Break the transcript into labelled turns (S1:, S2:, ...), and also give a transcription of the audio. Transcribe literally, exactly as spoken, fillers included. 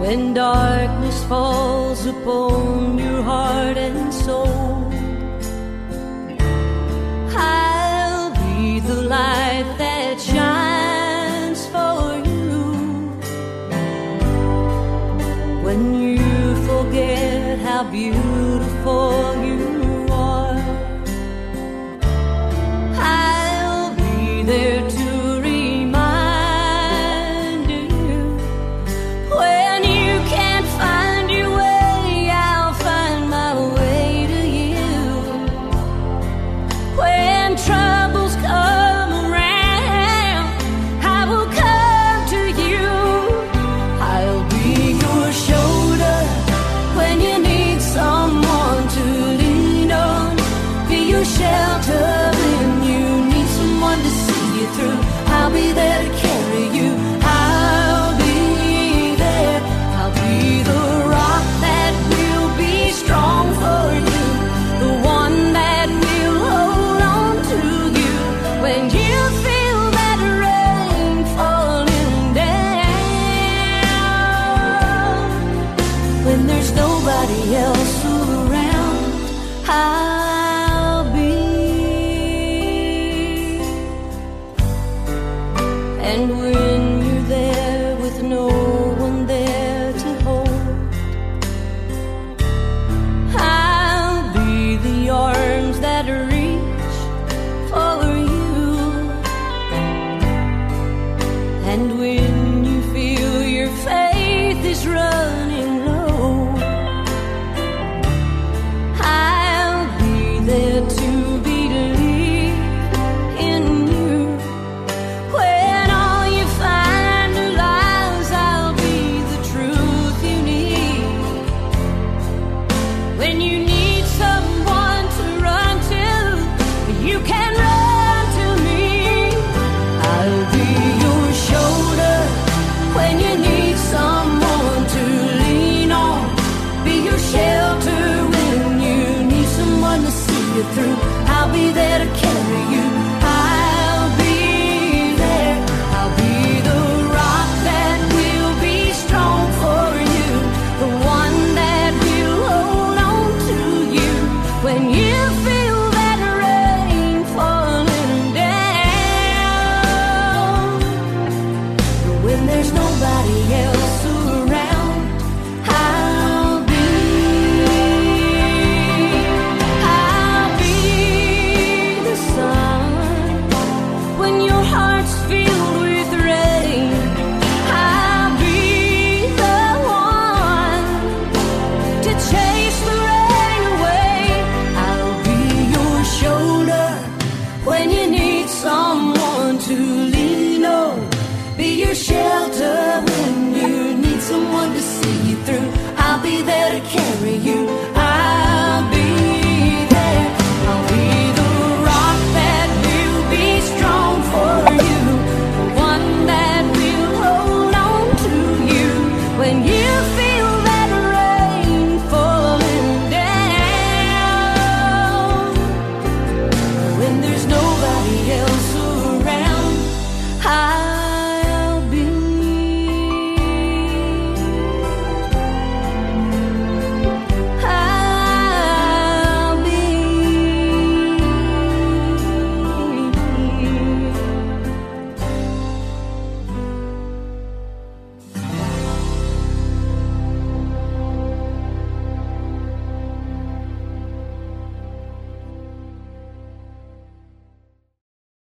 S1: When darkness falls upon your heart and soul, I'll be the light that shines for you. When you forget how beautiful you are, I'll be there to shelter when you need someone to see you through. I'll be there to carry you. I'll be there. I'll be the rock that will be strong for you, the one that will hold on to you when you feel that rain falling down. When there's nobody else around, I'll and when you're there with no one there to hold, I'll be the arms that reach for you. And when you feel your faith is running low, I'll be there to through. I'll be there to carry you. I'll be there. I'll be the rock that will be strong for you, the one that will hold on to you when you feel that rain falling down. When there's nobody else around, I'll be shelter when you need someone to see you through. I'll be there to carry you.